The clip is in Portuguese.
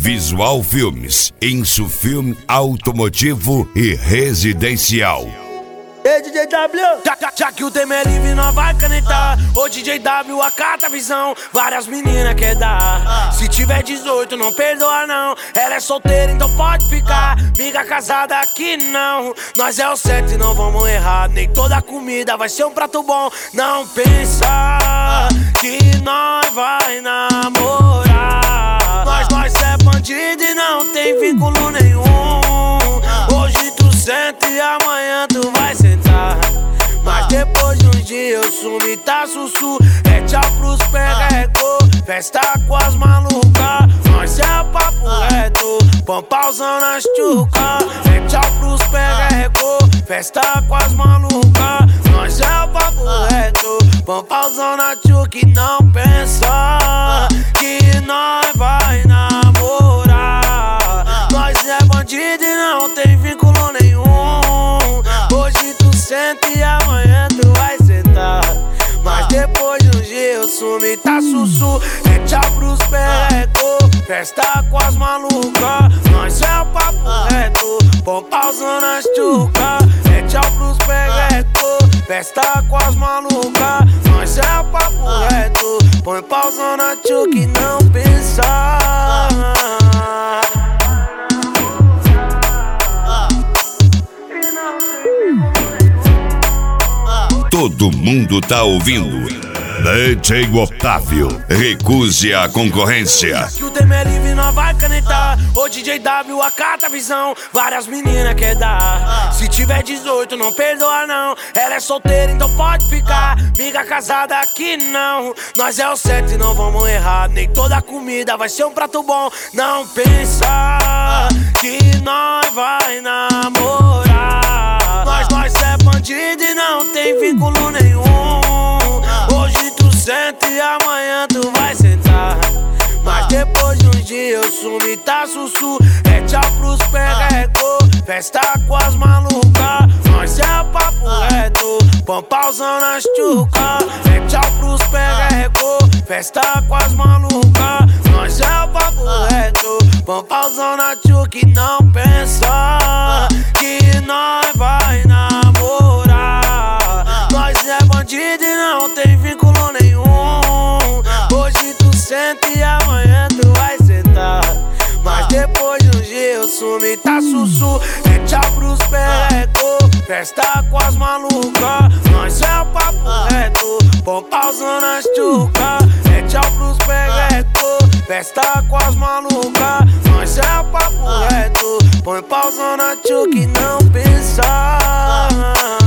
Visual Filmes, Insufilme automotivo e residencial. Ei, DJ W! Já que o tema é livre, nós vai canetar. Ô DJ W, acata a visão. Várias meninas quer dar. Se tiver 18, não perdoa não. Ela é solteira, então pode ficar. Miga casada aqui não. Nós é o certo e não vamos errar. Nem toda comida vai ser um prato bom. Não pensa que nós vai namorar. Nós é bandido e não tem vínculo nenhum. Hoje tu senta e amanhã tu vai sentar. Mas depois de um dia eu sumi, tá sussu. É tchau pros perrecô. Festa com as malucas. Nós é papo reto. Pampauzão nas tchucas. É tchau pros perrecô. Festa com as malucas. Nós é papo reto. Pampauzão na tchuca. E não pensa que nós vai namorar. Nós é bandido e não tem vínculo nenhum. Hoje tu senta e amanhã tu vai sentar. Mas depois de um dia eu sumi, tá sussu. É tchau pros perrecô. Festa com as malucas. Nós é o papo reto. Pampauzão nas tchucas. É tchau pros perrecô. Festa com as malucas. Nós é o papo reto. Põe pauzão na tchuca e não pensar. Todo mundo tá ouvindo. DJ Otávio, recuse a concorrência. Que o tema é livre, nós vai canetar. Ô DJ W, acata a visão. Várias meninas quer dar. Se tiver 18, não perdoa não. Ela é solteira, então pode ficar. Miga casada aqui não. Nós é o certo e não vamos errar. Nem toda comida vai ser um prato bom. Não pensa que nós vai namorar. Nós é bandido e não tem vínculo nenhum. Hoje tu senta e amanhã tu vai sentar. Mas depois de um dia eu sumi, tá sussu. É tchau pros perrecô. Festa com as malucas. Nós é o papo reto. Pampauzão nas tchucas. É tchau pros perrecô. Festa com as malucas. Nós é o papo reto. Pampauzão na tchuca. E não pensa que nós vai namorar. Nós é bandido e não tem vínculo nenhum. Hoje tu senta e amanhã tu vai sentar. Mas depois de um dia eu sumi, tá sussu. É tchau pros perrecô. Festa com as malucas. Nós é o papo reto. Pampauzão nas tchucas. É tchau pros perrecô. Festa com as malucas. Nós é o papo reto. Põe pauzão na tchuca e não pensar.